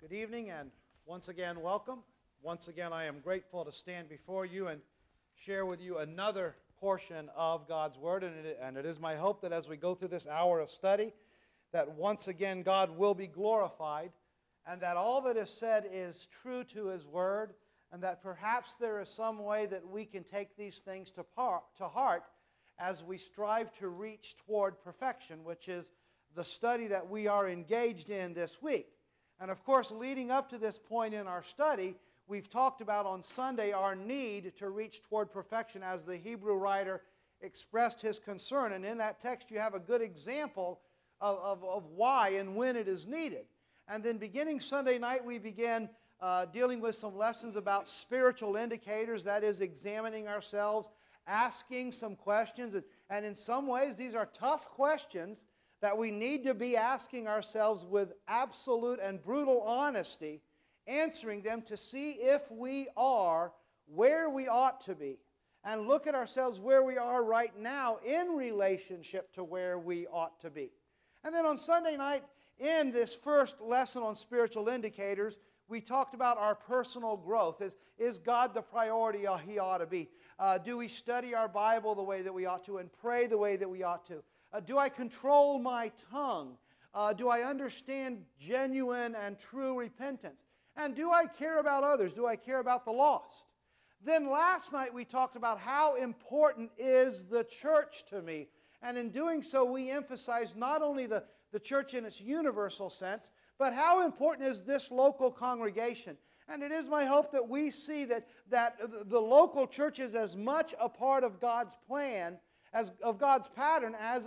Good evening, and once again, welcome. Once again, I am grateful to stand before you and share with you another portion of God's Word, and it is my hope that as we go through this hour of study, that once again God will be glorified, and that all that is said is true to His Word, and that perhaps there is some way that we can take these things to heart as we strive to reach toward perfection, which is the study that we are engaged in this week. And of course, leading up to this point in our study, we've talked about on Sunday our need to reach toward perfection as the Hebrew writer expressed his concern. And in that text, you have a good example of why and when it is needed. And then beginning Sunday night, we began dealing with some lessons about spiritual indicators, that is, examining ourselves, asking some questions. And in some ways, these are tough questions that we need to be asking ourselves with absolute and brutal honesty, answering them to see if we are where we ought to be, and look at ourselves where we are right now in relationship to where we ought to be. And then on Sunday night, in this first lesson on spiritual indicators, we talked about our personal growth. Is God the priority He ought to be? Do we study our Bible the way that we ought to and pray the way that we ought to? Do I control my tongue? Do I understand genuine and true repentance? And do I care about others? Do I care about the lost? Then last night we talked about how important is the church to me. And in doing so, we emphasized not only the church in its universal sense, but how important is this local congregation. And it is my hope that we see that the local church is as much a part of God's plan, of God's pattern, as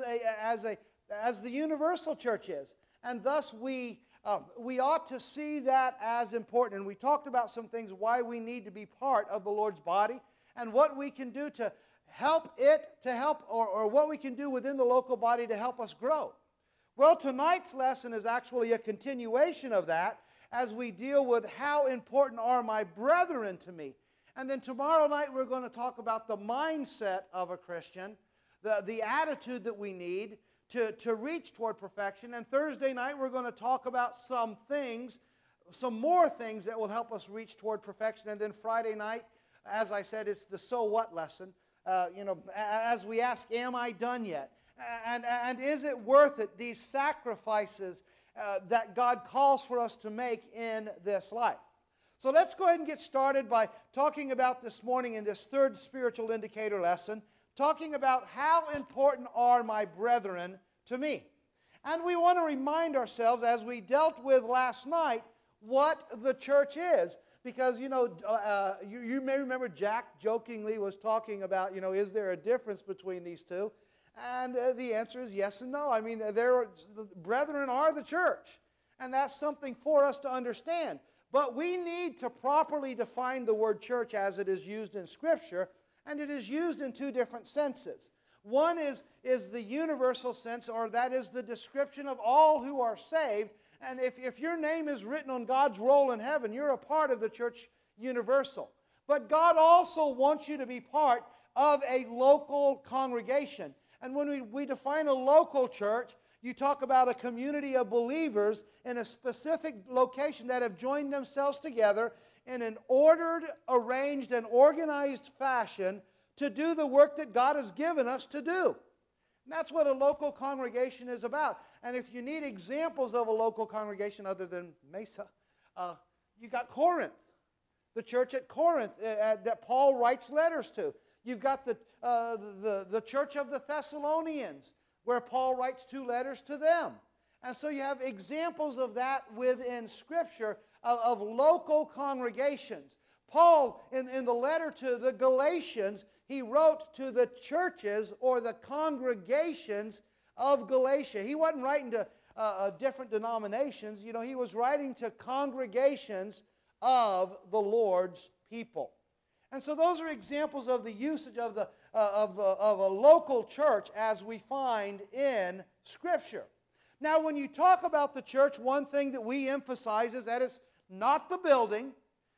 the universal church is. And thus we ought to see that as important. And we talked about some things why we need to be part of the Lord's body and what we can do to help it, or what we can do within the local body to help us grow. Well, tonight's lesson is actually a continuation of that as we deal with how important are my brethren to me. And then tomorrow night we're going to talk about the mindset of a Christian, the attitude that we need to reach toward perfection. And Thursday night we're going to talk about some more things that will help us reach toward perfection. And then Friday night, as I said, it's the so what lesson. As we ask, am I done yet? And is it worth it, these sacrifices that God calls for us to make in this life? So let's go ahead and get started by talking about this morning in this third spiritual indicator lesson, talking about how important are my brethren to me. And we want to remind ourselves, as we dealt with last night, what the church is. Because, you may remember Jack jokingly was talking about, is there a difference between these two? And the answer is yes and no. I mean, the brethren are the church. And that's something for us to understand. But we need to properly define the word church as it is used in Scripture. And it is used in two different senses. One is the universal sense, or that is the description of all who are saved. And if your name is written on God's roll in heaven, you're a part of the church universal. But God also wants you to be part of a local congregation. And when we define a local church, you talk about a community of believers in a specific location that have joined themselves together in an ordered, arranged, and organized fashion to do the work that God has given us to do. And that's what a local congregation is about. And if you need examples of a local congregation other than Mesa, you got Corinth, the church at Corinth that Paul writes letters to. You've got the church of the Thessalonians, where Paul writes 2 letters to them. And so you have examples of that within Scripture of local congregations. Paul, in the letter to the Galatians, he wrote to the churches or the congregations of Galatia. He wasn't writing to different denominations. He was writing to congregations of the Lord's people. And so those are examples of the usage of a local church as we find in Scripture. Now, when you talk about the church, one thing that we emphasize is that it's not the building.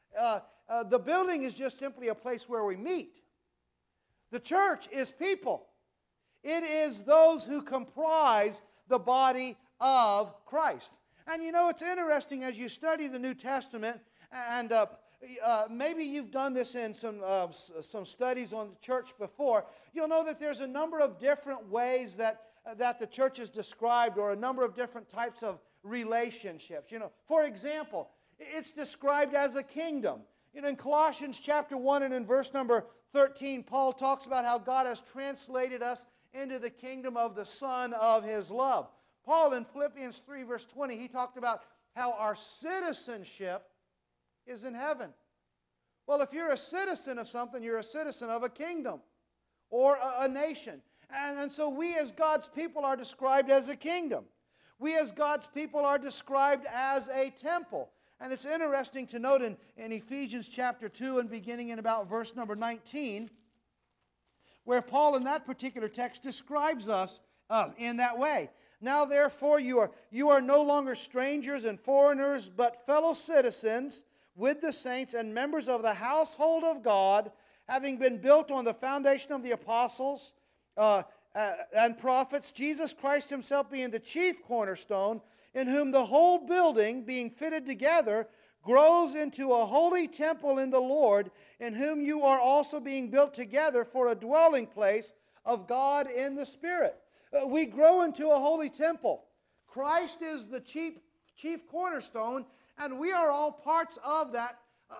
The building is just simply a place where we meet. The church is people. It is those who comprise the body of Christ. And you know, it's interesting as you study the New Testament, and maybe you've done this in some studies on the church before. You'll know that there's a number of different ways that the church is described, or a number of different types of relationships. You know, for example, it's described as a kingdom. You know, in Colossians chapter 1 and in verse number 13, Paul talks about how God has translated us into the kingdom of the Son of His love. Paul in Philippians 3 verse 20, he talked about how our citizenship is in heaven. Well, if you're a citizen of something, you're a citizen of a kingdom or a nation. And so we as God's people are described as a kingdom. We as God's people are described as a temple. And it's interesting to note in Ephesians chapter 2 and beginning in about verse number 19, where Paul in that particular text describes us in that way. Now therefore you are no longer strangers and foreigners, but fellow citizens with the saints and members of the household of God, having been built on the foundation of the apostles and prophets, Jesus Christ Himself being the chief cornerstone, in whom the whole building, being fitted together, grows into a holy temple in the Lord, in whom you are also being built together for a dwelling place of God in the Spirit. We grow into a holy temple. Christ is the chief cornerstone, and we are all parts of that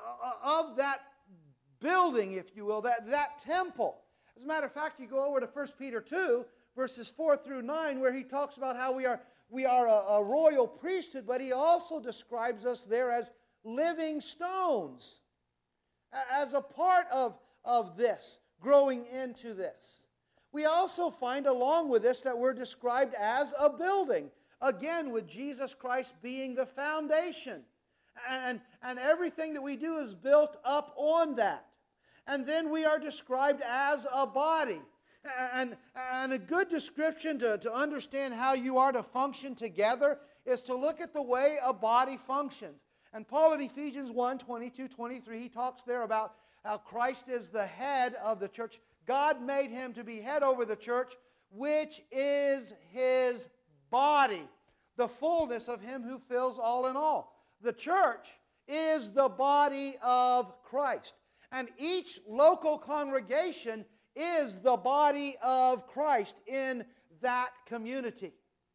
building, if you will, that temple. As a matter of fact, you go over to 1 Peter 2, verses 4 through 9, where he talks about how we are a royal priesthood, but he also describes us there as living stones, as a part of this, growing into this. We also find along with this that we're described as a building, again with Jesus Christ being the foundation. And everything that we do is built up on that. And then we are described as a body. And a good description to understand how you are to function together is to look at the way a body functions. And Paul in Ephesians 1, 22, 23, he talks there about how Christ is the head of the church. God made Him to be head over the church, which is His body, the fullness of Him who fills all in all. The church is the body of Christ. And each local congregation is the body of Christ in that community.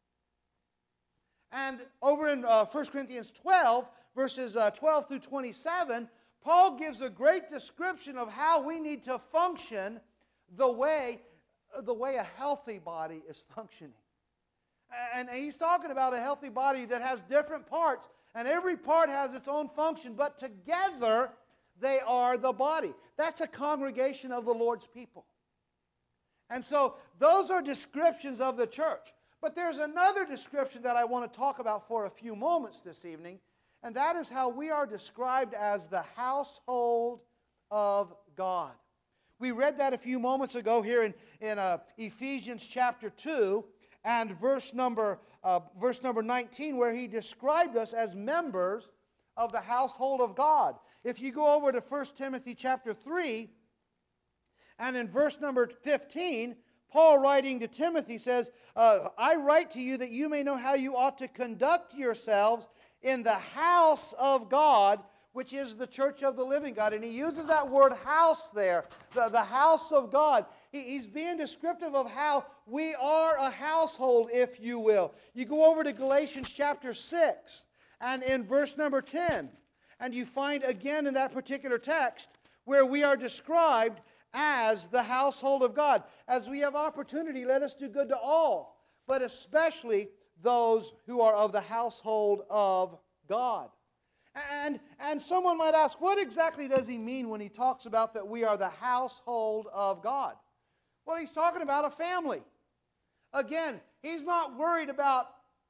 And over in 1 Corinthians 12, verses 12 through 27, Paul gives a great description of how we need to function the way a healthy body is functioning. And he's talking about a healthy body that has different parts, and every part has its own function, but together they are the body. That's a congregation of the Lord's people. And so those are descriptions of the church. But there's another description that I want to talk about for a few moments this evening, and that is how we are described as the household of God. We read that a few moments ago here in Ephesians chapter 2 and verse number 19, where he described us as members of the household of God. If you go over to 1 Timothy chapter 3, and in verse number 15, Paul writing to Timothy says, I write to you that you may know how you ought to conduct yourselves in the house of God, which is the church of the living God. And he uses that word house there, the house of God. He's being descriptive of how we are a household, if you will. You go over to Galatians chapter 6, and in verse number 10, and you find again in that particular text where we are described as the household of God. As we have opportunity, let us do good to all, but especially those who are of the household of God. And someone might ask, what exactly does he mean when he talks about that we are the household of God? Well, he's talking about a family. Again, he's not worried about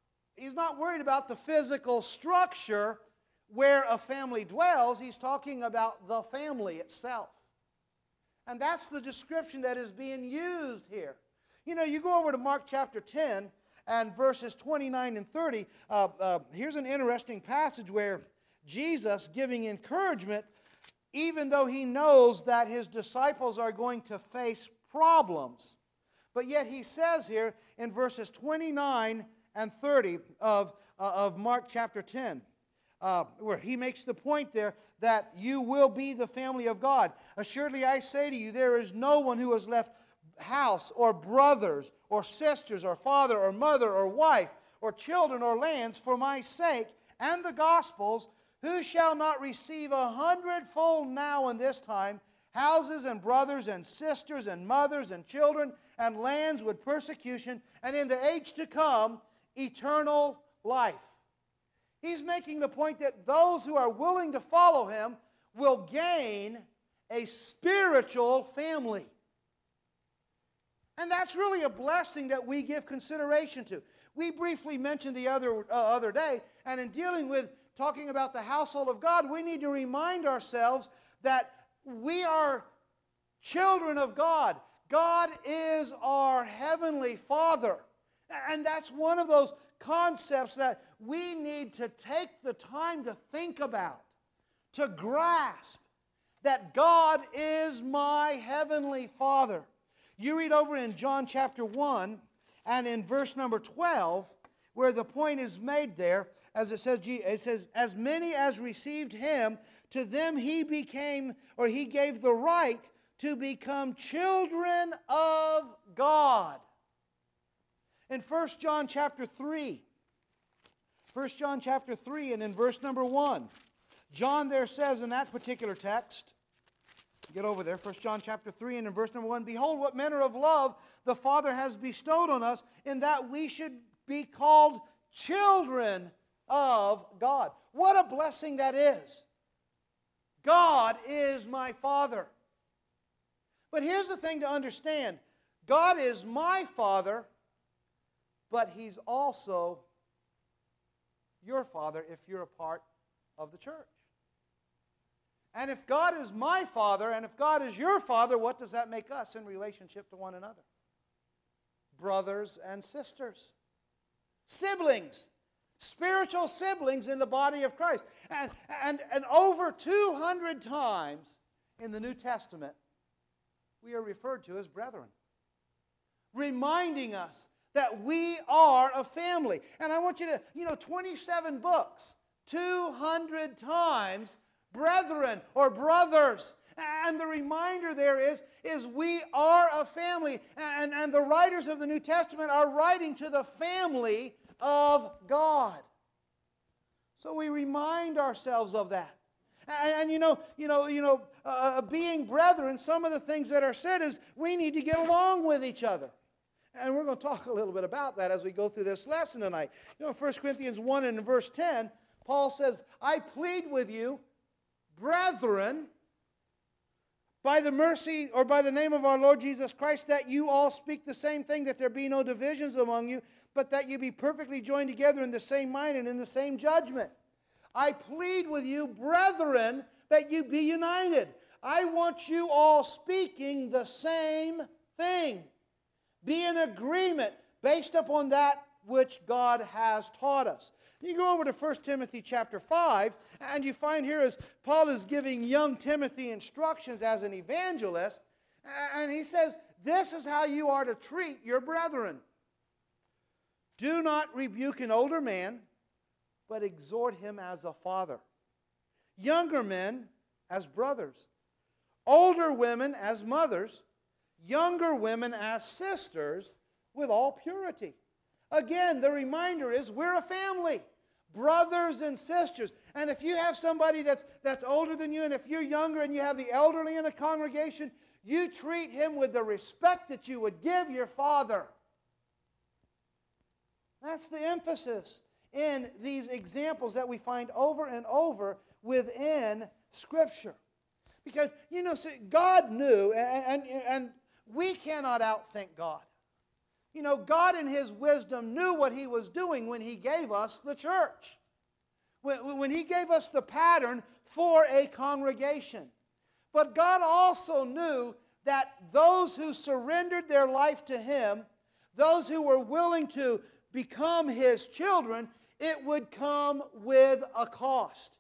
the physical structure where a family dwells. He's talking about the family itself. And that's the description that is being used here. You know, you go over to Mark chapter 10 and verses 29 and 30. Here's an interesting passage where Jesus giving encouragement, even though he knows that his disciples are going to face problems. But yet he says here in verses 29 and 30 of Mark chapter 10. Where he makes the point there that you will be the family of God. Assuredly I say to you, there is no one who has left house or brothers or sisters or father or mother or wife or children or lands for my sake and the gospel's, who shall not receive 100-fold now in this time, houses and brothers and sisters and mothers and children and lands with persecution, and in the age to come, eternal life. He's making the point that those who are willing to follow him will gain a spiritual family. And that's really a blessing that we give consideration to. We briefly mentioned the other day, and in dealing with talking about the household of God, we need to remind ourselves that we are children of God. God is our heavenly Father. And that's one of those concepts that we need to take the time to think about, to grasp that God is my heavenly Father. You read over in John chapter 1 and in verse number 12, where the point is made there, as it says, as many as received him, to them he gave the right to become children of God. In 1 John chapter 3 and in verse number 1, John there says in that particular text, get over there, 1 John chapter 3 and in verse number 1, behold what manner of love the Father has bestowed on us, in that we should be called children of God. What a blessing that is. God is my Father. But here's the thing to understand. God is my Father, but He's also your Father if you're a part of the church. And if God is my Father, and if God is your Father, what does that make us in relationship to one another? Brothers and sisters. Siblings. Spiritual siblings in the body of Christ. And over 200 times in the New Testament, we are referred to as brethren. Reminding us that we are a family. And I want you to, 27 books, 200 times, brethren or brothers. And the reminder there is we are a family. And the writers of the New Testament are writing to the family of God. So we remind ourselves of that. And being brethren, some of the things that are said is we need to get along with each other. And we're going to talk a little bit about that as we go through this lesson tonight. 1 Corinthians 1 and in verse 10, Paul says, I plead with you, brethren, by the mercy or by the name of our Lord Jesus Christ, that you all speak the same thing, that there be no divisions among you, but that you be perfectly joined together in the same mind and in the same judgment. I plead with you, brethren, that you be united. I want you all speaking the same thing. Be in agreement based upon that which God has taught us. You go over to 1 Timothy chapter 5, and you find here as Paul is giving young Timothy instructions as an evangelist, and he says, this is how you are to treat your brethren. Do not rebuke an older man, but exhort him as a father. Younger men as brothers. Older women as mothers. Younger women as sisters with all purity. Again, the reminder is we're a family. Brothers and sisters. And if you have somebody that's older than you, and if you're younger and you have the elderly in a congregation, you treat him with the respect that you would give your father. That's the emphasis in these examples that we find over and over within Scripture. Because, see, God knew, and we cannot outthink God. God in His wisdom knew what He was doing when He gave us the church. When He gave us the pattern for a congregation. But God also knew that those who surrendered their life to Him, those who were willing to become His children, it would come with a cost.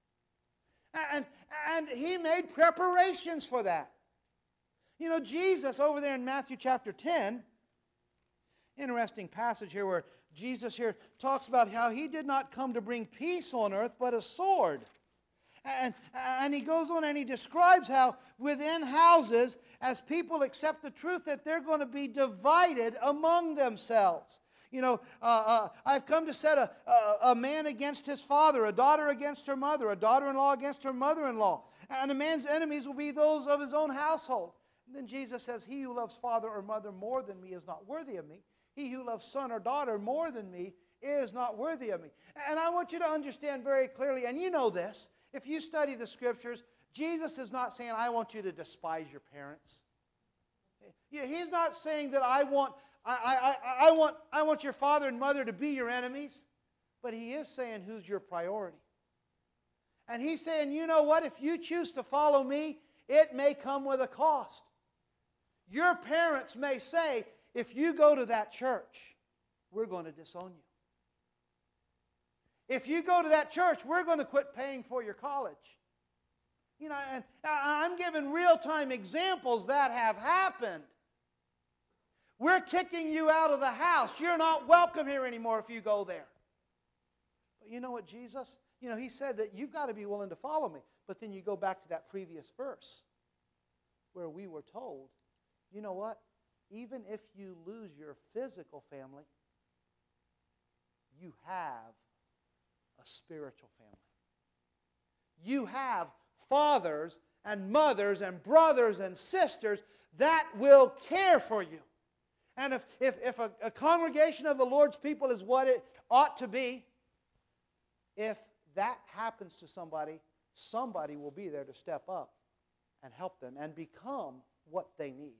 And He made preparations for that. Jesus over there in Matthew chapter 10, Interesting passage here where Jesus here talks about how He did not come to bring peace on earth, but a sword. And He goes on and He describes how within houses, as people accept the truth, that they're going to be divided among themselves. You know, I've come to set a man against his father, a daughter against her mother, a daughter-in-law against her mother-in-law. And a man's enemies will be those of his own household. And then Jesus says, he who loves father or mother more than me is not worthy of me. He who loves son or daughter more than me is not worthy of me. And I want you to understand very clearly, and you know this, if you study the Scriptures, Jesus is not saying, I want you to despise your parents. He's not saying that I want your father and mother to be your enemies. But He is saying who's your priority. And He's saying, you know what? If you choose to follow me, it may come with a cost. Your parents may say, if you go to that church, we're going to disown you. If you go to that church, we're going to quit paying for your college. You know, and I'm giving real-time examples that have happened. We're kicking you out of the house. You're not welcome here anymore if you go there. But you know what, Jesus? You know, He said that you've got to be willing to follow me. But then you go back to that previous verse where we were told, you know what? Even if you lose your physical family, you have a spiritual family. You have fathers and mothers and brothers and sisters that will care for you. And if a congregation of the Lord's people is what it ought to be, if that happens to somebody, somebody will be there to step up and help them and become what they need.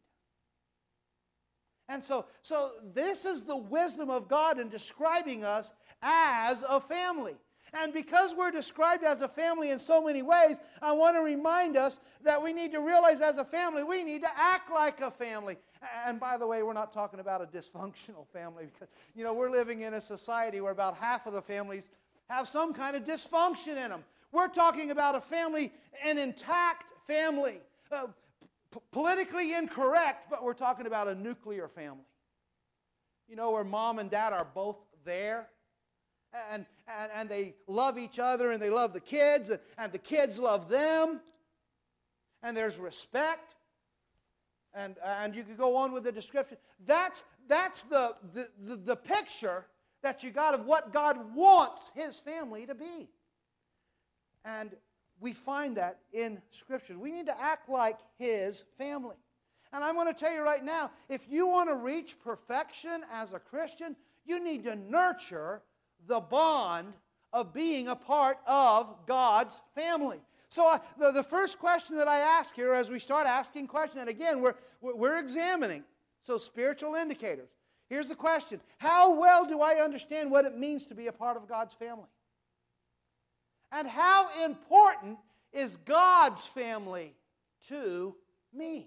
And so this is the wisdom of God in describing us as a family. And because we're described as a family in so many ways, I want to remind us that we need to realize as a family, we need to act like a family. And by the way, we're not talking about a dysfunctional family because, you know, we're living in a society where about half of the families have some kind of dysfunction in them. We're talking about a family, an intact family. Politically incorrect, but we're talking about a nuclear family. You know, where mom and dad are both there. And they love each other and they love the kids and the kids love them. And there's respect. And you could go on with the description. That's the picture that you got of what God wants His family to be. And we find that in Scripture. We need to act like His family. And I'm going to tell you right now, if you want to reach perfection as a Christian, you need to nurture the bond of being a part of God's family. So the first question that I ask here as we start asking questions, and again, we're examining, so spiritual indicators. Here's the question. How well do I understand what it means to be a part of God's family? And how important is God's family to me?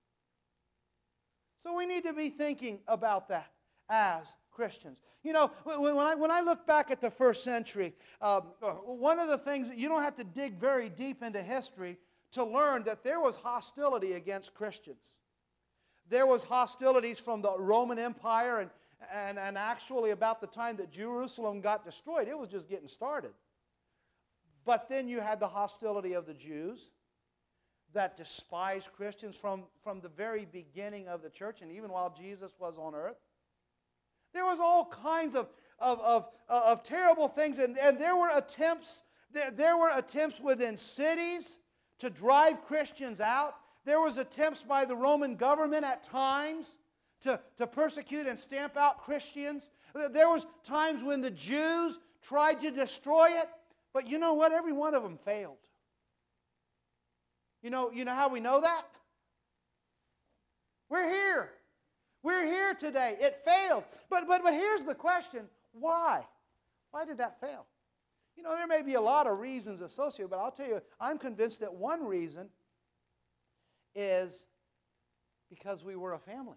So we need to be thinking about that as Christians. You know, when I look back at the first century, one of the things that you don't have to dig very deep into history to learn that there was hostility against Christians. There was hostilities from the Roman Empire, and actually about the time that Jerusalem got destroyed, it was just getting started. But then you had the hostility of the Jews that despised Christians from the very beginning of the church, and even while Jesus was on earth. There was all kinds of terrible things, and there were attempts. There were attempts within cities to drive Christians out. There was attempts by the Roman government at times to persecute and stamp out Christians. There was times when the Jews tried to destroy it, but you know what? Every one of them failed. You know how we know that? We're here. We're here today. It failed. But here's the question. Why? Why did that fail? You know, there may be a lot of reasons associated, but I'll tell you, I'm convinced that one reason is because we were a family.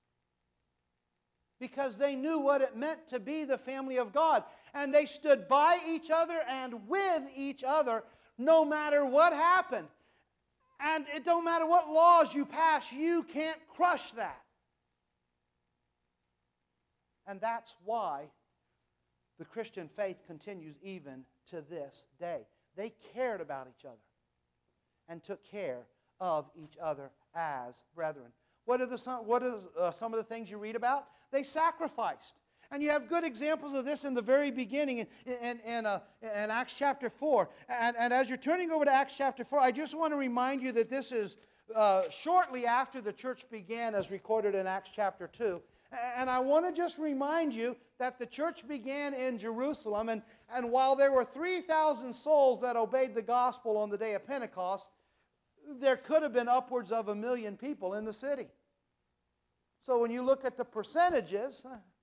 Because they knew what it meant to be the family of God. And they stood by each other and with each other no matter what happened. And it don't matter what laws you pass, you can't crush that. And that's why the Christian faith continues even to this day. They cared about each other and took care of each other as brethren. What are some of the things you read about? They sacrificed. And you have good examples of this in the very beginning in Acts chapter 4. And as you're turning over to Acts chapter 4, I just want to remind you that this is shortly after the church began, as recorded in Acts chapter 2. And I want to just remind you that the church began in Jerusalem. And while there were 3,000 souls that obeyed the gospel on the day of Pentecost, there could have been upwards of 1 million people in the city. So when you look at the percentages,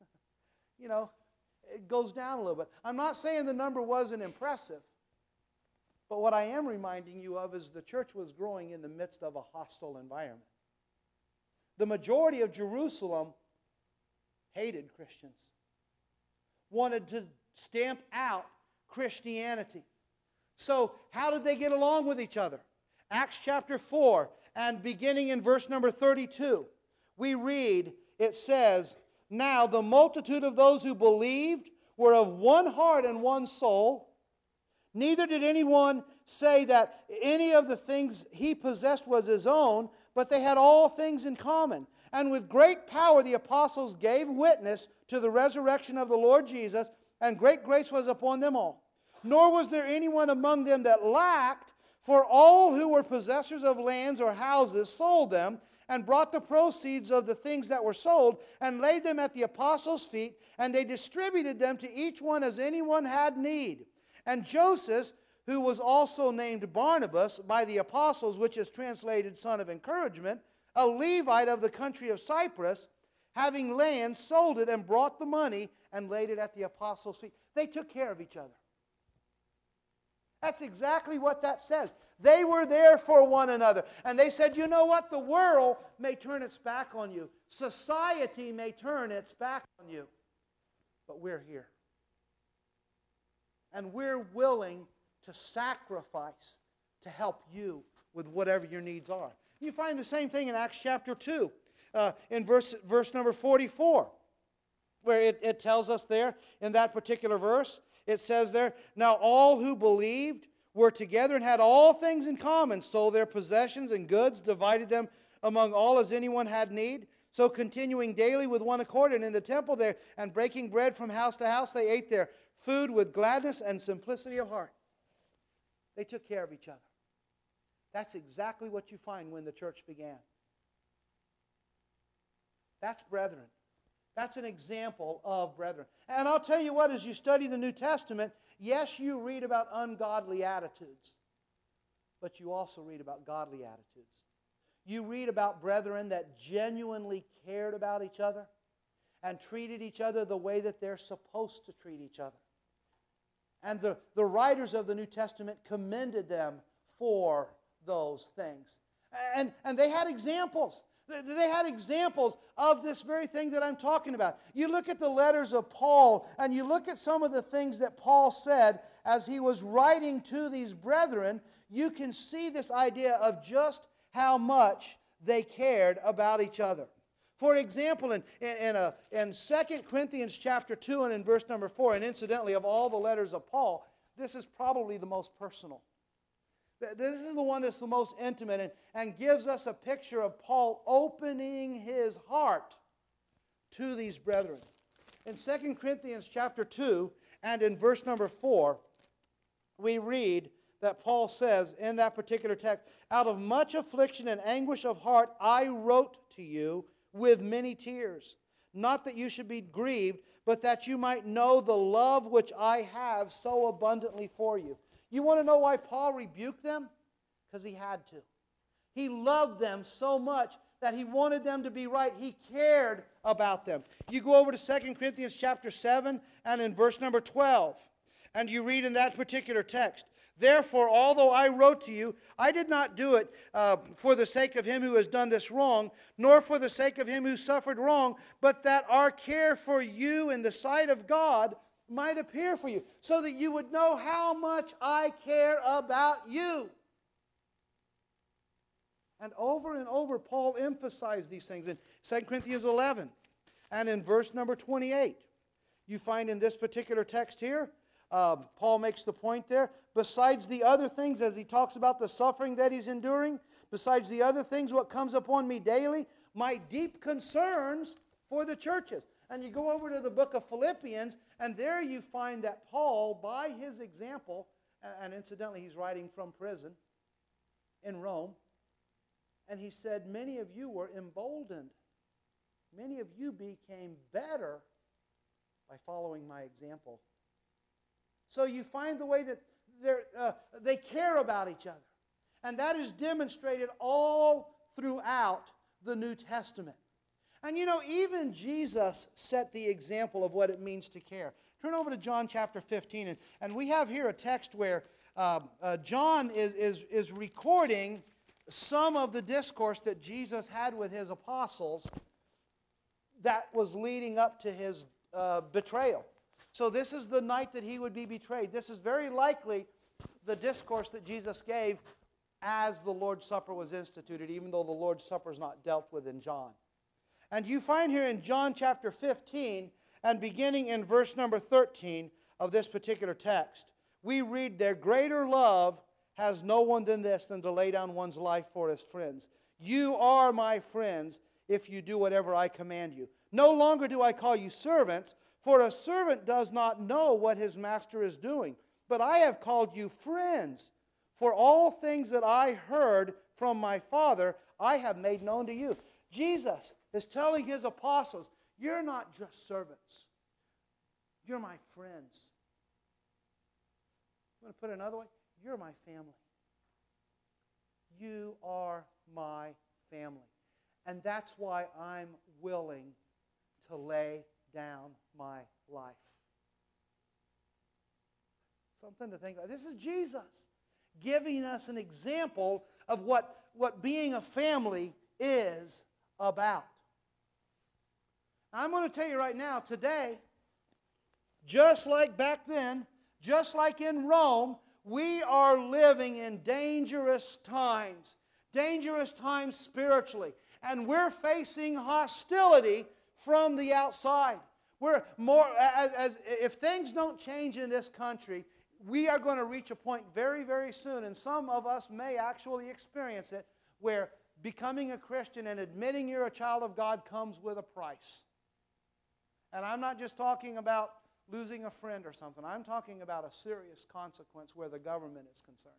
it goes down a little bit. I'm not saying the number wasn't impressive, but what I am reminding you of is the church was growing in the midst of a hostile environment. The majority of Jerusalem hated Christians, wanted to stamp out Christianity. So how did they get along with each other? Acts chapter 4, and beginning in verse number 32, we read, it says, "Now the multitude of those who believed were of one heart and one soul. Neither did anyone say that any of the things he possessed was his own, but they had all things in common. And with great power the apostles gave witness to the resurrection of the Lord Jesus, and great grace was upon them all. Nor was there anyone among them that lacked, for all who were possessors of lands or houses sold them, and brought the proceeds of the things that were sold, and laid them at the apostles' feet, and they distributed them to each one as anyone had need. And Joseph, who was also named Barnabas by the apostles, which is translated son of encouragement, a Levite of the country of Cyprus, having land, sold it and brought the money and laid it at the apostles' feet." They took care of each other. That's exactly what that says. They were there for one another. And they said, you know what? The world may turn its back on you. Society may turn its back on you. But we're here. And we're willing to sacrifice to help you with whatever your needs are. You find the same thing in Acts chapter 2, in verse number 44, where it tells us there in that particular verse, it says there, "Now all who believed were together and had all things in common, sold their possessions and goods, divided them among all as anyone had need. So continuing daily with one accord and in the temple there, and breaking bread from house to house, they ate their food with gladness and simplicity of heart." They took care of each other. That's exactly what you find when the church began. That's brethren. That's an example of brethren. And I'll tell you what, as you study the New Testament, yes, you read about ungodly attitudes, but you also read about godly attitudes. You read about brethren that genuinely cared about each other and treated each other the way that they're supposed to treat each other. And the writers of the New Testament commended them for those things. And they had examples. They had examples of this very thing that I'm talking about. You look at the letters of Paul, and you look at some of the things that Paul said as he was writing to these brethren, you can see this idea of just how much they cared about each other. For example, in 2 Corinthians chapter 2 and in verse number 4, and incidentally, of all the letters of Paul, this is probably the most personal. This is the one that's the most intimate and gives us a picture of Paul opening his heart to these brethren. In 2 Corinthians chapter 2 and in verse number 4, we read that Paul says in that particular text, "Out of much affliction and anguish of heart I wrote to you with many tears, not that you should be grieved, but that you might know the love which I have so abundantly for you." You want to know why Paul rebuked them? Because he had to. He loved them so much that he wanted them to be right. He cared about them. You go over to 2 Corinthians chapter 7 and in verse number 12, and you read in that particular text, "Therefore, although I wrote to you, I did not do it for the sake of him who has done this wrong, nor for the sake of him who suffered wrong, but that our care for you in the sight of God might appear for you, so that you would know how much I care about you." And over, Paul emphasized these things in 2 Corinthians 11 And in verse number 28, you find in this particular text here, Paul makes the point there, besides the other things, as he talks about the suffering that he's enduring, besides the other things, what comes upon me daily, my deep concerns for the churches. And you go over to the book of Philippians, and there you find that Paul, by his example, and incidentally he's writing from prison in Rome, and he said, many of you were emboldened. Many of you became better by following my example. So you find the way that they care about each other. And that is demonstrated all throughout the New Testament. And you know, even Jesus set the example of what it means to care. Turn over to John chapter 15, and we have here a text where John is recording some of the discourse that Jesus had with his apostles that was leading up to his betrayal. So this is the night that he would be betrayed. This is very likely the discourse that Jesus gave as the Lord's Supper was instituted, even though the Lord's Supper is not dealt with in John. And you find here in John chapter 15, and beginning in verse number 13 of this particular text, we read there, greater love has no one than this, than to lay down one's life for his friends. You are my friends if you do whatever I command you. No longer do I call you servants, for a servant does not know what his master is doing. But I have called you friends, for all things that I heard from my Father I have made known to you. Jesus is telling his apostles, you're not just servants. You're my friends. I'm going to put it another way. You're my family. You are my family. And that's why I'm willing to lay down my life. Something to think about. This is Jesus giving us an example of what being a family is about. I'm going to tell you right now, today, just like back then, just like in Rome, we are living in dangerous times spiritually. And we're facing hostility from the outside. We're more, if things don't change in this country, we are going to reach a point very, very soon, and some of us may actually experience it, where becoming a Christian and admitting you're a child of God comes with a price. And I'm not just talking about losing a friend or something. I'm talking about a serious consequence where the government is concerned.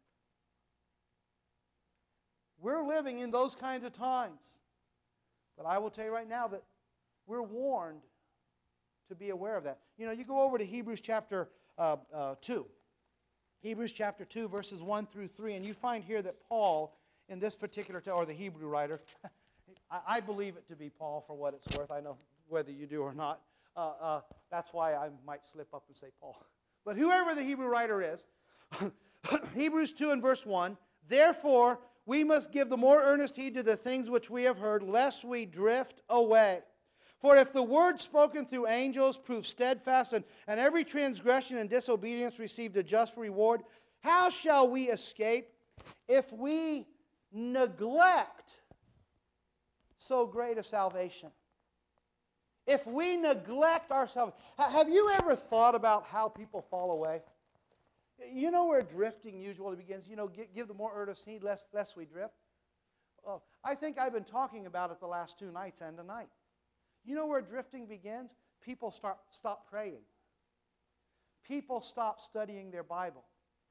We're living in those kinds of times. But I will tell you right now that we're warned to be aware of that. You know, you go over to Hebrews chapter 2. Hebrews chapter 2, verses 1 through 3, and you find here that Paul, in this particular, or the Hebrew writer, I believe it to be Paul for what it's worth. I know whether you do or not. That's why I might slip up and say Paul. But whoever the Hebrew writer is, Hebrews 2 and verse 1, therefore we must give the more earnest heed to the things which we have heard, lest we drift away. For if the word spoken through angels proved steadfast, and every transgression and disobedience received a just reward, how shall we escape if we neglect so great a salvation? If we neglect our salvation. Have you ever thought about how people fall away? You know where drifting usually begins? You know, give the more earnest heed, lest we drift. Oh, I think I've been talking about it the last 2 nights and tonight. You know where drifting begins? People stop praying. People stop studying their Bible.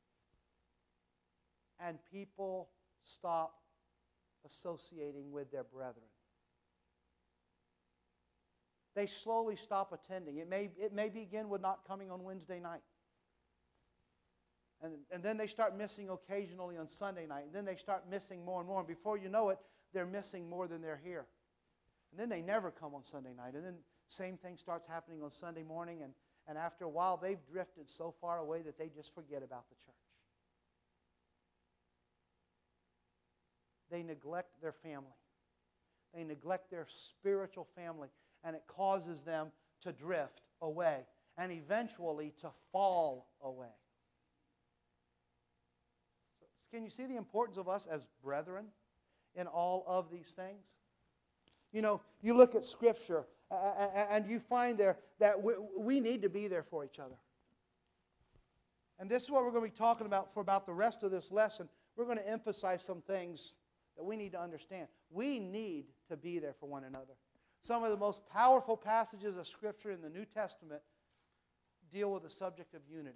And people stop associating with their brethren. They slowly stop attending. It may begin with not coming on Wednesday night. And then they start missing occasionally on Sunday night. And then they start missing more and more. And before you know it, they're missing more than they're here. And then they never come on Sunday night. And then same thing starts happening on Sunday morning. And after a while, they've drifted so far away that they just forget about the church. They neglect their family. They neglect their spiritual family. And it causes them to drift away. And eventually to fall away. So can you see the importance of us as brethren in all of these things? You know, you look at Scripture and you find there that we need to be there for each other. And this is what we're going to be talking about for about the rest of this lesson. We're going to emphasize some things that we need to understand. We need to be there for one another. Some of the most powerful passages of Scripture in the New Testament deal with the subject of unity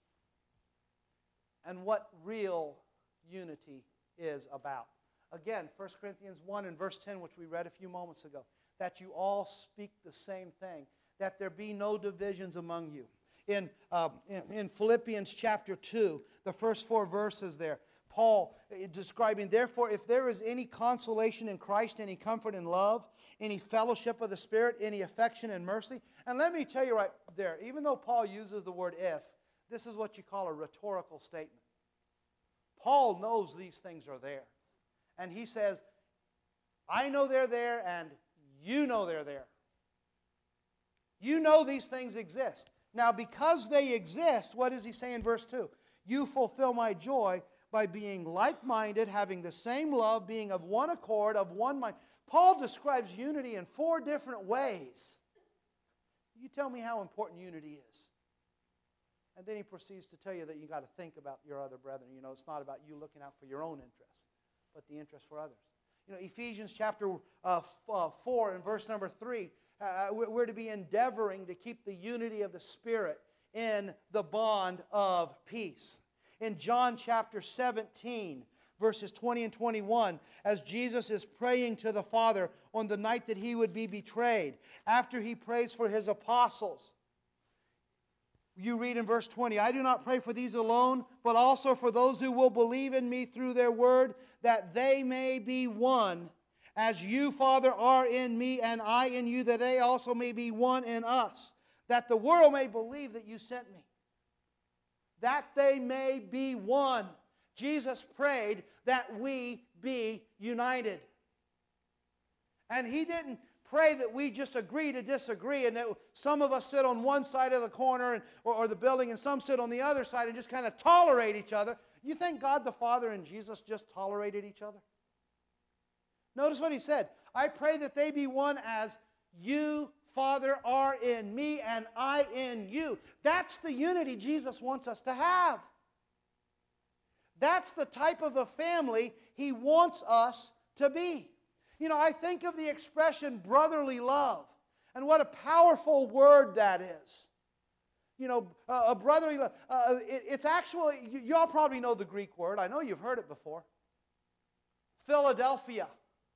and what real unity is about. Again, 1 Corinthians 1 and verse 10, which we read a few moments ago, that you all speak the same thing, that there be no divisions among you. In Philippians chapter 2, the first 4 verses there, Paul describing, therefore, if there is any consolation in Christ, any comfort in love, any fellowship of the Spirit, any affection and mercy. And let me tell you right there, even though Paul uses the word if, this is what you call a rhetorical statement. Paul knows these things are there. And he says, I know they're there and you know they're there. You know these things exist. Now, because they exist, what does he say in verse 2? You fulfill my joy by being like-minded, having the same love, being of one accord, of one mind. Paul describes unity in 4 different ways. You tell me how important unity is. And then he proceeds to tell you that you got to think about your other brethren. You know, it's not about you looking out for your own interests, but the interest for others. You know, Ephesians chapter 4 and verse number 3, we're to be endeavoring to keep the unity of the Spirit in the bond of peace. In John chapter 17, verses 20 and 21, as Jesus is praying to the Father on the night that He would be betrayed, after He prays for His apostles, you read in verse 20, I do not pray for these alone, but also for those who will believe in me through their word, that they may be one, as you, Father, are in me and I in you, that they also may be one in us, that the world may believe that you sent me. That they may be one. Jesus prayed that we be united. And He didn't pray that we just agree to disagree and that some of us sit on one side of the corner or the building and some sit on the other side and just kind of tolerate each other. You think God the Father and Jesus just tolerated each other? Notice what He said. I pray that they be one as you, Father, are in me and I in you. That's the unity Jesus wants us to have. That's the type of a family He wants us to be. You know, I think of the expression brotherly love, and what a powerful word that is. You know, a brotherly love. It's actually, you all probably know the Greek word. I know you've heard it before. Philadelphia.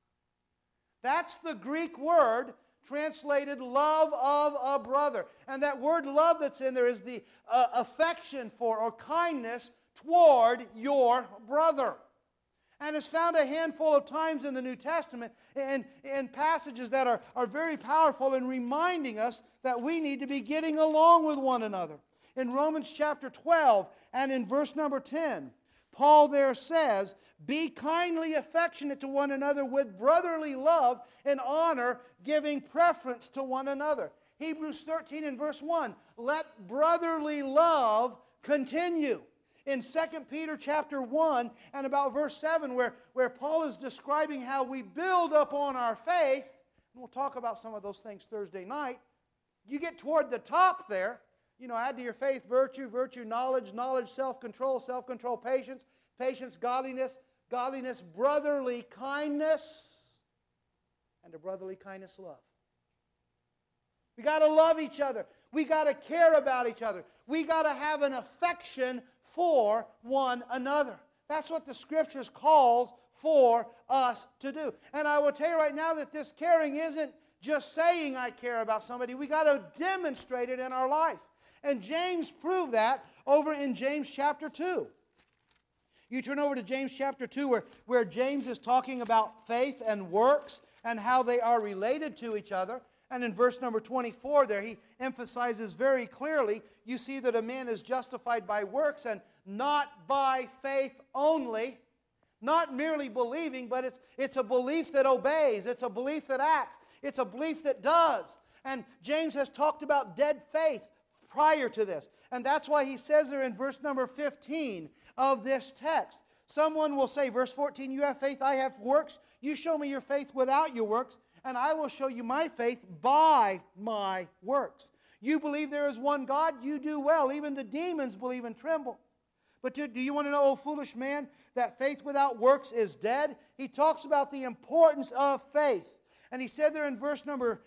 That's the Greek word translated love of a brother. And that word love that's in there is the affection for or kindness toward your brother. And it's found a handful of times in the New Testament in passages that are very powerful in reminding us that we need to be getting along with one another. In Romans chapter 12 and in verse number 10, Paul there says, be kindly affectionate to one another with brotherly love and honor, giving preference to one another. Hebrews 13 and verse 1, let brotherly love continue. In 2 Peter chapter 1 and about verse 7 where Paul is describing how we build up on our faith, and we'll talk about some of those things Thursday night, you get toward the top there, you know, add to your faith virtue, virtue knowledge, knowledge self-control, self-control patience, patience godliness, godliness brotherly kindness, and a brotherly kindness love. We got to love each other. We got to care about each other. We got to have an affection for one another. That's what the Scriptures calls for us to do. And I will tell you right now that this caring isn't just saying I care about somebody. We got to demonstrate it in our life. And James proved that over in James chapter 2. You turn over to James chapter 2 where James is talking about faith and works and how they are related to each other. And in verse number 24 there, he emphasizes very clearly, you see that a man is justified by works and not by faith only. Not merely believing, but it's a belief that obeys. It's a belief that acts. It's a belief that does. And James has talked about dead faith prior to this. And that's why he says there in verse number 15 of this text. Someone will say, verse 14, you have faith, I have works. You show me your faith without your works, and I will show you my faith by my works. You believe there is one God? You do well. Even the demons believe and tremble. But do you want to know, O foolish man, that faith without works is dead? He talks about the importance of faith. And he said there in verse number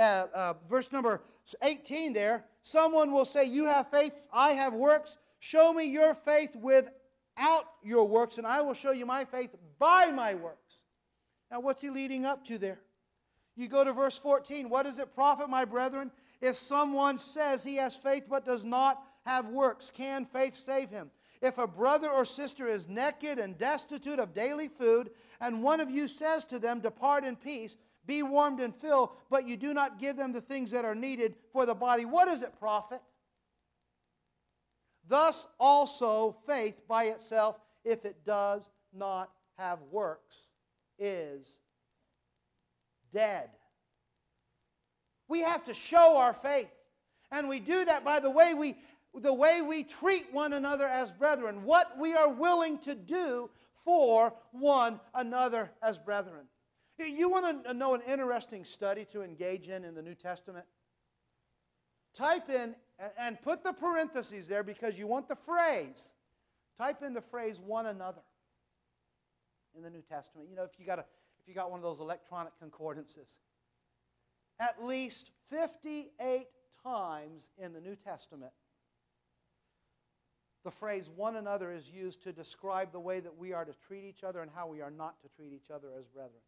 18 there, someone will say, you have faith, I have works. Show me your faith without your works, and I will show you my faith by my works. Now what's he leading up to there? You go to verse 14. What does it profit, my brethren, if someone says he has faith but does not have works? Can faith save him? If a brother or sister is naked and destitute of daily food, and one of you says to them, depart in peace, be warmed and filled, but you do not give them the things that are needed for the body, what does it profit? Thus also faith by itself, if it does not have works, is dead. We have to show our faith. And we do that by the way we treat one another as brethren, what we are willing to do for one another as brethren. You want to know an interesting study to engage in the New Testament? Type in, and put the parentheses there because you want the phrase. Type in the phrase one another in the New Testament. You know, if you got one of those electronic concordances. At least 58 times in the New Testament, the phrase one another is used to describe the way that we are to treat each other and how we are not to treat each other as brethren.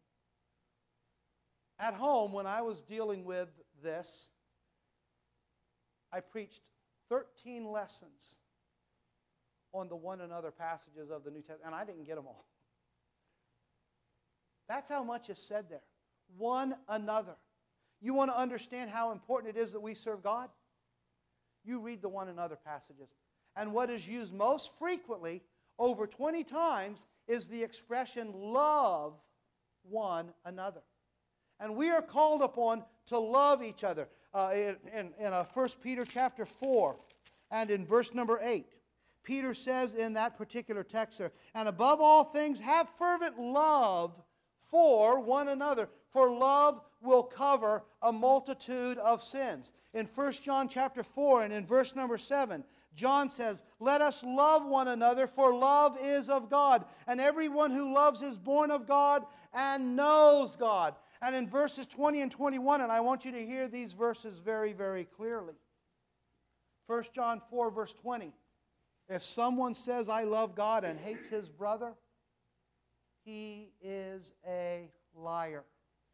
At home, when I was dealing with this, I preached 13 lessons on the one another passages of the New Testament, and I didn't get them all. That's how much is said there. One another. You want to understand how important it is that we serve God? You read the one another passages. And what is used most frequently, over 20 times, is the expression love one another. And we are called upon to love each other. In 1 Peter chapter 4 and in verse number 8, Peter says in that particular text there, and above all things have fervent love for one another, for love will cover a multitude of sins. In 1 John chapter 4 and in verse number 7, John says, let us love one another, for love is of God. And everyone who loves is born of God and knows God. And in verses 20 and 21, and I want you to hear these verses very, very clearly. 1 John 4 verse 20. If someone says, I love God and hates his brother, he is a liar.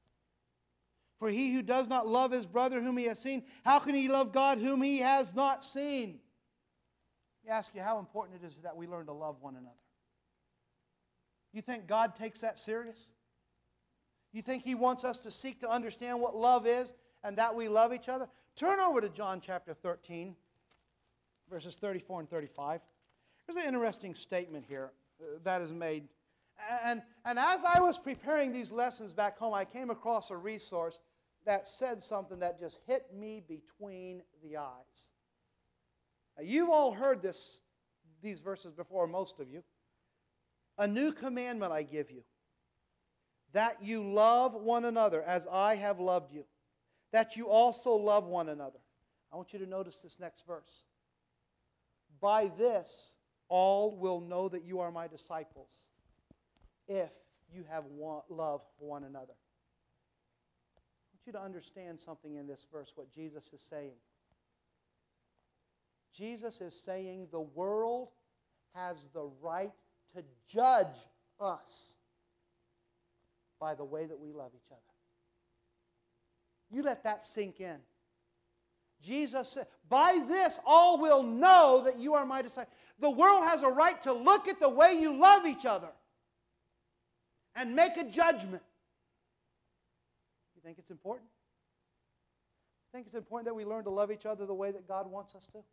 For he who does not love his brother whom he has seen, how can he love God whom he has not seen? I ask you how important it is that we learn to love one another. You think God takes that serious? You think He wants us to seek to understand what love is and that we love each other? Turn over to John chapter 13, verses 34 and 35. There's an interesting statement here that is made. And as I was preparing these lessons back home, I came across a resource that said something that just hit me between the eyes. Now, you've all heard these verses before, most of you. A new commandment I give you, that you love one another as I have loved you, that you also love one another. I want you to notice this next verse. By this, all will know that you are my disciples, if you have love for one another. I want you to understand something in this verse, what Jesus is saying. Jesus is saying the world has the right to judge us by the way that we love each other. You let that sink in. Jesus said, by this all will know that you are my disciples. The world has a right to look at the way you love each other and make a judgment. You think it's important? You think it's important that we learn to love each other the way that God wants us to?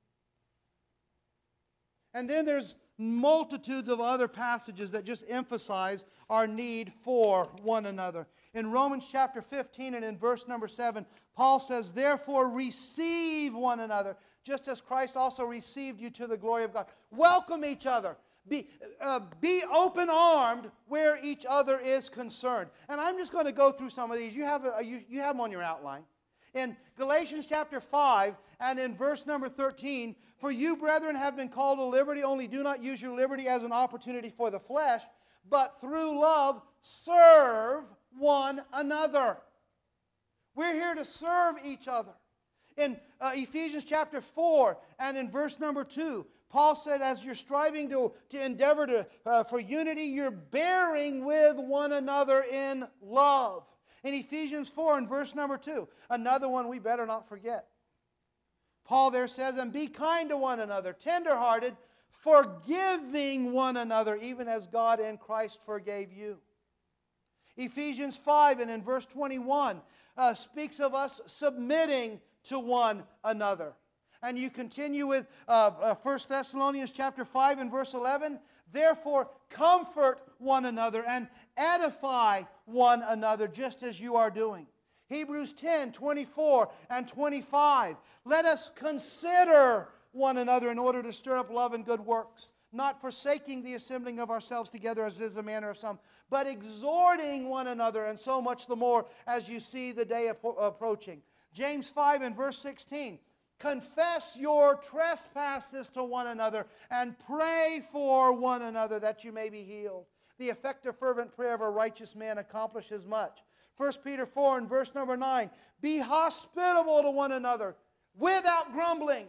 And then there's multitudes of other passages that just emphasize our need for one another. In Romans chapter 15 and in verse number 7, Paul says, therefore receive one another, just as Christ also received you to the glory of God. Welcome each other. Be open-armed where each other is concerned. And I'm just going to go through some of these. You have them on your outline. In Galatians chapter 5 and in verse number 13, for you, brethren, have been called to liberty, only do not use your liberty as an opportunity for the flesh, but through love serve one another. We're here to serve each other. In Ephesians chapter 4 and in verse number 2, Paul said, as you're striving to endeavor for unity, you're bearing with one another in love. In Ephesians 4 and verse number 2, another one we better not forget. Paul there says, and be kind to one another, tenderhearted, forgiving one another, even as God in Christ forgave you. Ephesians 5 and in verse 21 speaks of us submitting to one another. And you continue with 1 Thessalonians chapter 5 and verse 11. Therefore, comfort one another and edify one another just as you are doing. Hebrews 10, 24 and 25. Let us consider one another in order to stir up love and good works, not forsaking the assembling of ourselves together as is the manner of some, but exhorting one another, and so much the more as you see the day approaching. James 5 and verse 16. Confess your trespasses to one another and pray for one another that you may be healed. The effective fervent prayer of a righteous man accomplishes much. 1 Peter 4 and verse number 9. Be hospitable to one another without grumbling.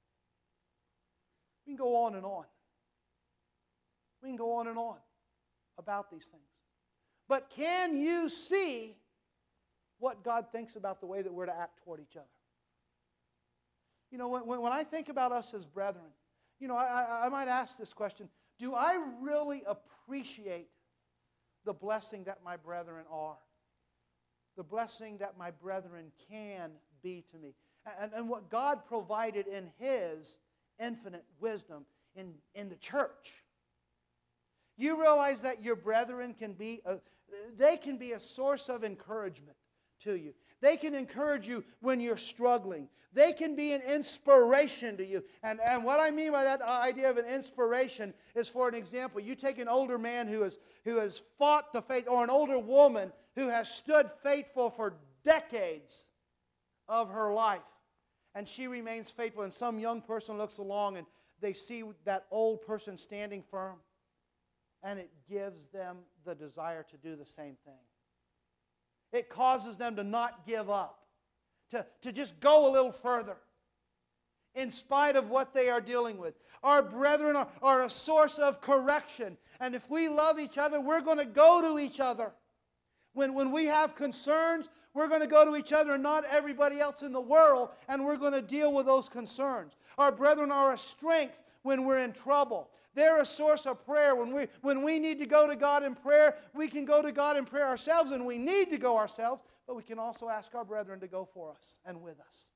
We can go on and on. We can go on and on about these things. But can you see what God thinks about the way that we're to act toward each other? You know, when I think about us as brethren, you know, I might ask this question. Do I really appreciate the blessing that my brethren are? The blessing that my brethren can be to me? And what God provided in His infinite wisdom in the church. You realize that your brethren can be a source of encouragement to you. They can encourage you when you're struggling. They can be an inspiration to you. And what I mean by that idea of an inspiration is, for an example, you take an older man who has fought the faith, or an older woman who has stood faithful for decades of her life, and she remains faithful, and some young person looks along and they see that old person standing firm, and it gives them the desire to do the same thing. It causes them to not give up, to just go a little further in spite of what they are dealing with. Our brethren are a source of correction. And if we love each other, we're going to go to each other. When we have concerns, we're going to go to each other and not everybody else in the world, and we're going to deal with those concerns. Our brethren are a strength when we're in trouble. They're a source of prayer. When we need to go to God in prayer, we can go to God in prayer ourselves, and we need to go ourselves, but we can also ask our brethren to go for us and with us.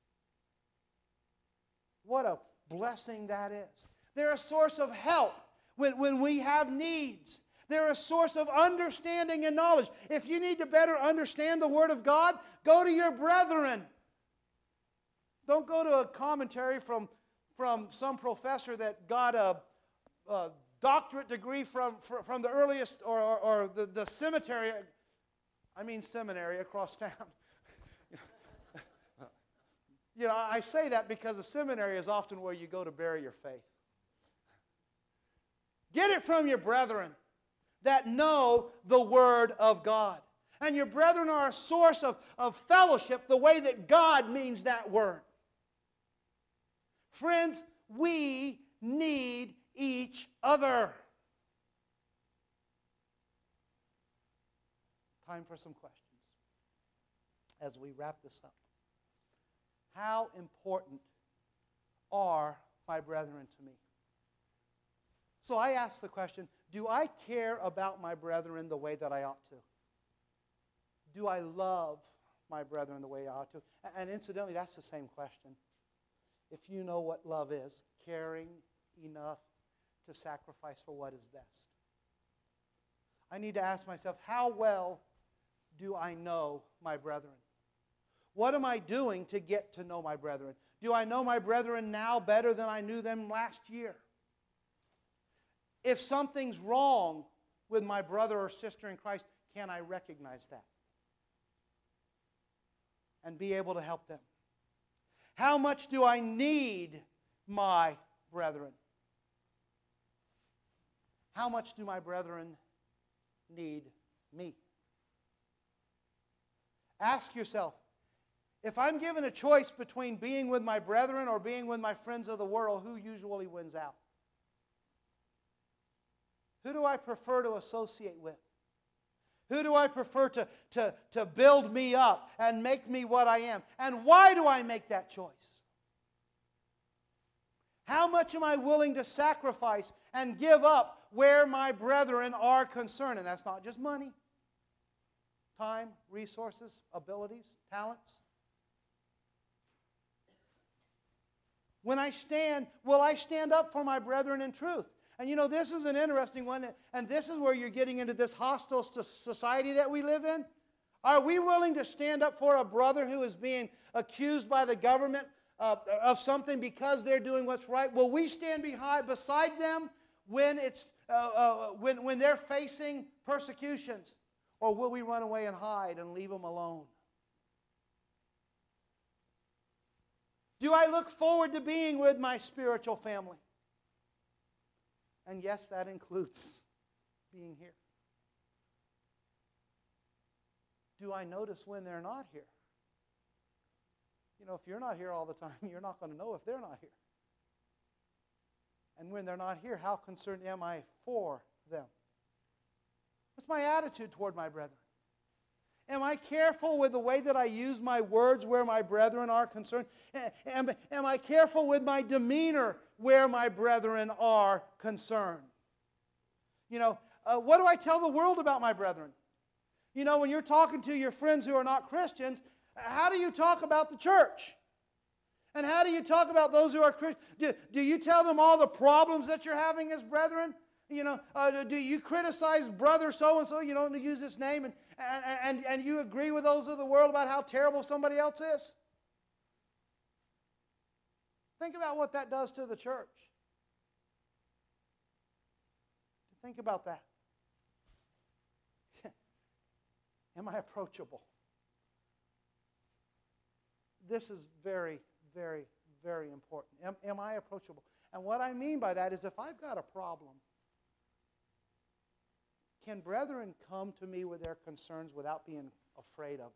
What a blessing that is. They're a source of help when we have needs. They're a source of understanding and knowledge. If you need to better understand the Word of God, go to your brethren. Don't go to a commentary from some professor that got a doctorate degree from the earliest or the cemetery. I mean seminary across town. You know, I say that because the seminary is often where you go to bury your faith. Get it from your brethren that know the Word of God. And your brethren are a source of fellowship the way that God means that word. Friends, we need each other. Time for some questions as we wrap this up. How important are my brethren to me? So I ask the question, do I care about my brethren the way that I ought to? Do I love my brethren the way I ought to? And incidentally, that's the same question. If you know what love is, caring enough to sacrifice for what is best. I need to ask myself, how well do I know my brethren? What am I doing to get to know my brethren? Do I know my brethren now better than I knew them last year? If something's wrong with my brother or sister in Christ, can I recognize that and be able to help them? How much do I need my brethren? How much do my brethren need me? Ask yourself, if I'm given a choice between being with my brethren or being with my friends of the world, who usually wins out? Who do I prefer to associate with? Who do I prefer to build me up and make me what I am? And why do I make that choice? How much am I willing to sacrifice and give up where my brethren are concerned? And that's not just money, time, resources, abilities, talents. When I stand, will I stand up for my brethren in truth? And you know, this is an interesting one, and this is where you're getting into this hostile society that we live in. Are we willing to stand up for a brother who is being accused by the government of something because they're doing what's right? Will we stand beside them when they're facing persecutions? Or will we run away and hide and leave them alone? Do I look forward to being with my spiritual family? And yes, that includes being here. Do I notice when they're not here? You know, if you're not here all the time, you're not going to know if they're not here. And when they're not here, how concerned am I for them? What's my attitude toward my brethren? Am I careful with the way that I use my words where my brethren are concerned? Am I careful with my demeanor where my brethren are concerned? You know, what do I tell the world about my brethren? You know, when you're talking to your friends who are not Christians, how do you talk about the church? And how do you talk about those who are Christians? Do you tell them all the problems that you're having as brethren? You know, do you criticize brother so-and-so, you don't use his name, and you agree with those of the world about how terrible somebody else is? Think about what that does to the church. Think about that. Am I approachable? This is very, very, very important. Am I approachable? And what I mean by that is if I've got a problem, can brethren come to me with their concerns without being afraid of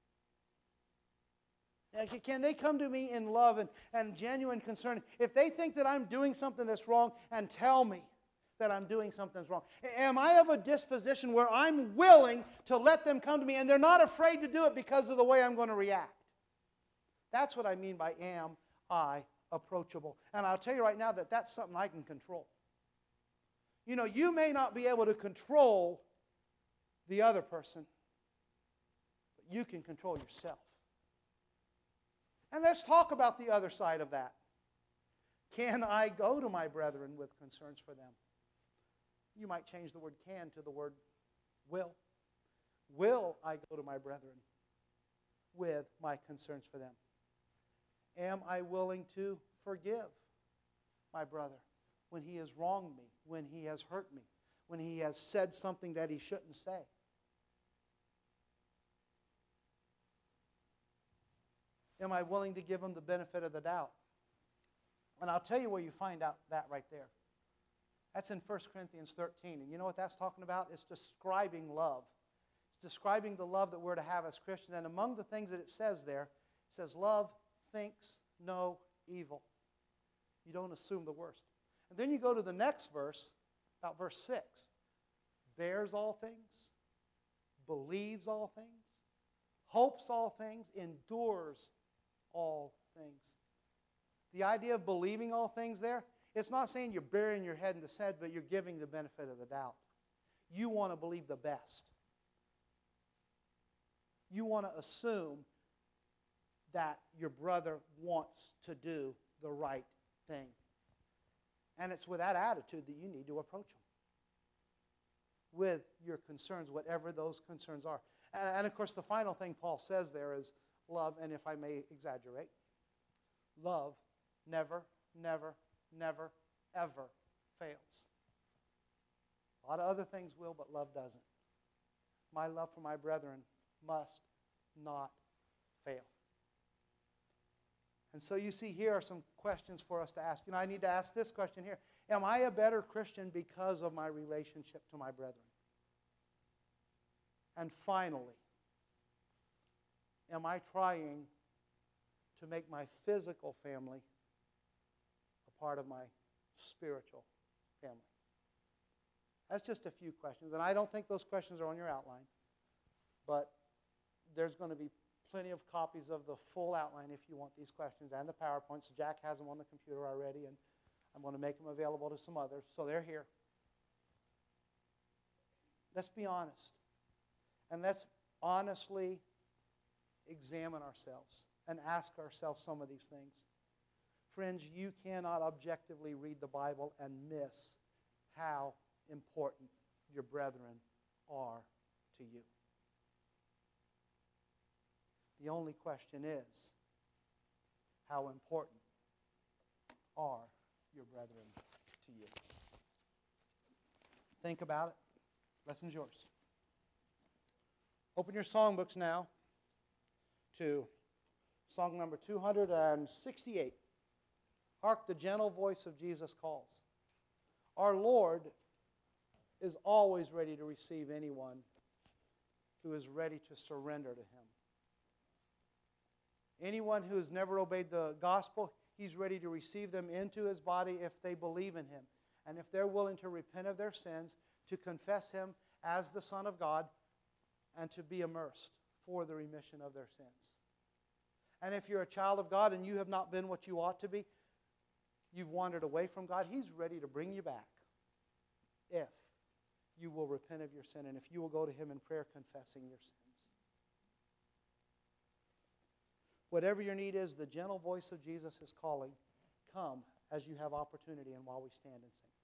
me? Can they come to me in love and genuine concern? If they think that I'm doing something that's wrong and tell me that I'm doing something that's wrong. Am I of a disposition where I'm willing to let them come to me and they're not afraid to do it because of the way I'm going to react? That's what I mean by am I approachable. And I'll tell you right now that that's something I can control. You know, you may not be able to control the other person, but you can control yourself. And let's talk about the other side of that. Can I go to my brethren with concerns for them? You might change the word can to the word will. Will I go to my brethren with my concerns for them? Am I willing to forgive my brother when he has wronged me, when he has hurt me, when he has said something that he shouldn't say? Am I willing to give him the benefit of the doubt? And I'll tell you where you find out that right there. That's in 1 Corinthians 13. And you know what that's talking about? It's describing love. It's describing the love that we're to have as Christians. And among the things that it says there, it says love thinks no evil. You don't assume the worst. And then you go to the next verse, about verse 6. Bears all things, believes all things, hopes all things, endures all things. The idea of believing all things there, it's not saying you're burying your head in the sand, but you're giving the benefit of the doubt. You want to believe the best. You want to assume that your brother wants to do the right thing. And it's with that attitude that you need to approach them. With your concerns, whatever those concerns are. And of course, the final thing Paul says there is love, and if I may exaggerate, love never, never, never, ever fails. A lot of other things will, but love doesn't. My love for my brethren must not fail. And so you see, here are some questions for us to ask. I need to ask this question here. Am I a better Christian because of my relationship to my brethren? And finally, am I trying to make my physical family a part of my spiritual family? That's just a few questions. And I don't think those questions are on your outline. But there's going to be plenty of copies of the full outline if you want these questions and the PowerPoints. So Jack has them on the computer already, and I'm going to make them available to some others. So they're here. Let's be honest. And let's honestly examine ourselves and ask ourselves some of these things. Friends, you cannot objectively read the Bible and miss how important your brethren are to you. The only question is, how important are your brethren to you? Think about it. Lesson's yours. Open your songbooks now to song number 268. Hark, the gentle voice of Jesus calls. Our Lord is always ready to receive anyone who is ready to surrender to Him. Anyone who has never obeyed the gospel, He's ready to receive them into His body if they believe in Him. And if they're willing to repent of their sins, to confess Him as the Son of God, and to be immersed for the remission of their sins. And if you're a child of God and you have not been what you ought to be, you've wandered away from God, He's ready to bring you back if you will repent of your sin and if you will go to Him in prayer confessing your sins. Whatever your need is, the gentle voice of Jesus is calling. Come as you have opportunity and while we stand and sing.